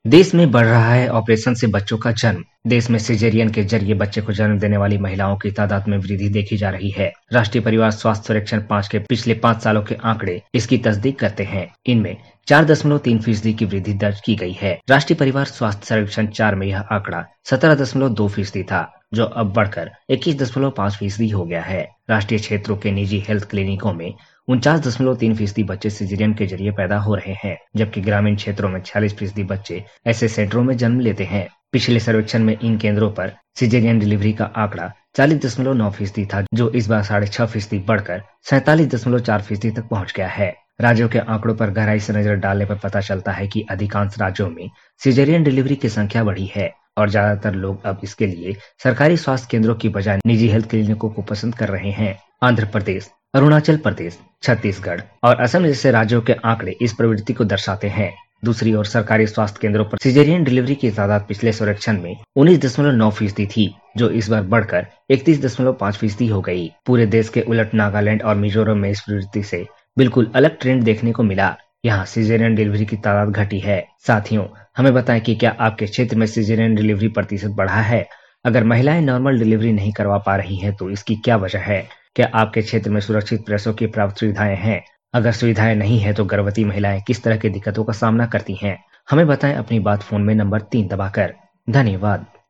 देश में बढ़ रहा है ऑपरेशन से बच्चों का जन्म। देश में सिजेरियन के जरिए बच्चे को जन्म देने वाली महिलाओं की तादाद में वृद्धि देखी जा रही है। राष्ट्रीय परिवार स्वास्थ्य सर्वेक्षण 5 के पिछले 5 सालों के आंकड़े इसकी तस्दीक करते हैं। इनमें 4.3% की वृद्धि दर्ज की गई है। राष्ट्रीय परिवार स्वास्थ्य सर्वेक्षण 4 में यह आंकड़ा 17.2% था, जो अब बढ़कर 21.5% हो गया है। राष्ट्रीय क्षेत्रों के निजी हेल्थ क्लिनिकों में 49.3% बच्चे सिजेरियन के जरिए पैदा हो रहे हैं, जबकि ग्रामीण क्षेत्रों में 46% बच्चे ऐसे सेंटरों में जन्म लेते हैं। पिछले सर्वेक्षण में इन केंद्रों पर सिजेरियन डिलीवरी का आंकड़ा 40.9% था, जो इस बार 6.5% बढ़कर 47.4% तक पहुंच गया है। राज्यों के आंकड़ों पर गहराई से नजर डालने पर पता चलता है कि अधिकांश राज्यों में सिजेरियन डिलीवरी की संख्या बढ़ी है और ज्यादातर लोग अब इसके लिए सरकारी स्वास्थ्य केंद्रों की बजाय निजी हेल्थ क्लिनिकों को पसंद कर रहे हैं। आंध्र प्रदेश, अरुणाचल प्रदेश, छत्तीसगढ़ और असम जैसे राज्यों के आंकड़े इस प्रवृत्ति को दर्शाते हैं। दूसरी ओर सरकारी स्वास्थ्य केंद्रों पर सिजेरियन डिलीवरी की तादाद पिछले सर्वेक्षण में 19.9% थी, जो इस बार बढ़कर 31.5% हो गई। पूरे देश के उलट नागालैंड और मिजोरम में इस प्रवृत्ति से बिल्कुल अलग ट्रेंड देखने को मिला। यहाँ सिजेरियन डिलीवरी की तादाद घटी है। साथियों, हमें बताएं कि क्या आपके क्षेत्र में सिजेरियन डिलीवरी प्रतिशत बढ़ा है? अगर महिलाएं नॉर्मल डिलीवरी नहीं करवा पा रही हैं, तो इसकी क्या वजह है? क्या आपके क्षेत्र में सुरक्षित प्रसव की प्राप्त सुविधाएं हैं? अगर सुविधाएं नहीं है तो गर्भवती महिलाएं किस तरह की दिक्कतों का सामना करती हैं? हमें बताएं अपनी बात फोन में नंबर 3 दबाकर। धन्यवाद।